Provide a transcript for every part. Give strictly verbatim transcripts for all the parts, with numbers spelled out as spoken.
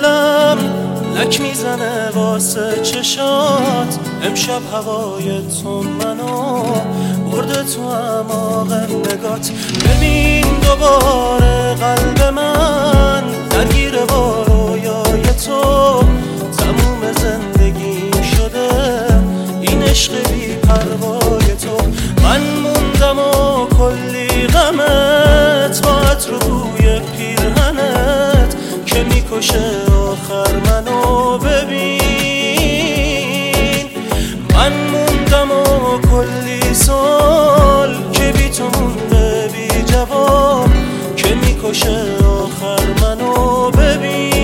دلم لک میزنه واسه چشات. امشب هوای تو منو برده تو اعماق نگات. ببین دوباره قلب من درگیر با رویای تو. تموم زندگیم شده این عشق بی پروای تو. من موندم و کلی غمت با عطر و بوی پیرهنت که میکشه آخر منو. ببین من موندم و کلی سال که بی تو مونده بی جواب که میکشه آخر منو. ببین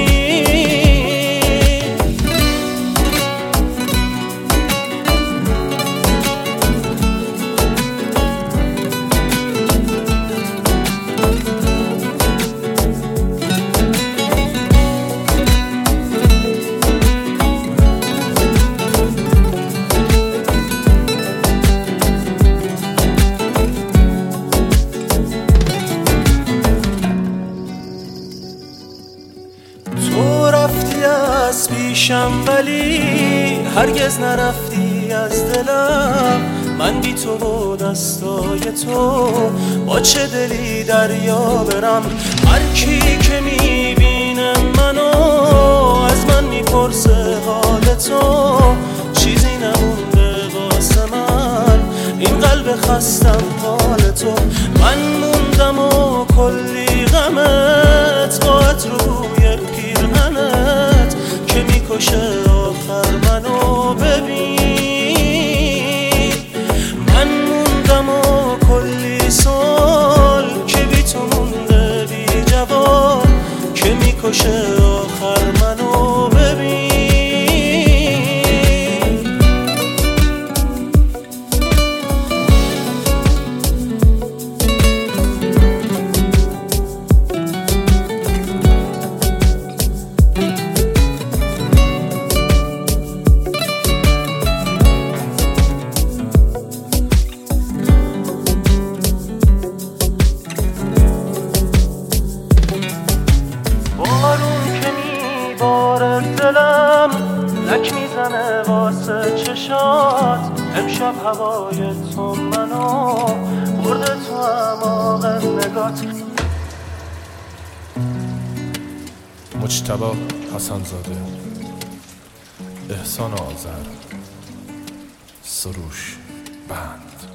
تو رفتی از پیشم ولی هرگز نرفتی از دلم. من بی تو و دستای تو با چه دلی دریا برم. هر کی که میبینه منو از من میپرسه حال تو. چیزی نمونده واسه من این قلب خستم حال تو. من موندم و کلی غمت با عطر و بوی پیرهنت که میکشه آخر منو. ببین من موندم و کلی سال که بی تو مونده بی جواب که میکشه آخر منو. ببین دلم لک میزنه واسه چشات. امشب هوای تو منو برده تو اعماق نگات. مجتبی حسن‌زاده، احسان آذر، سروش بند.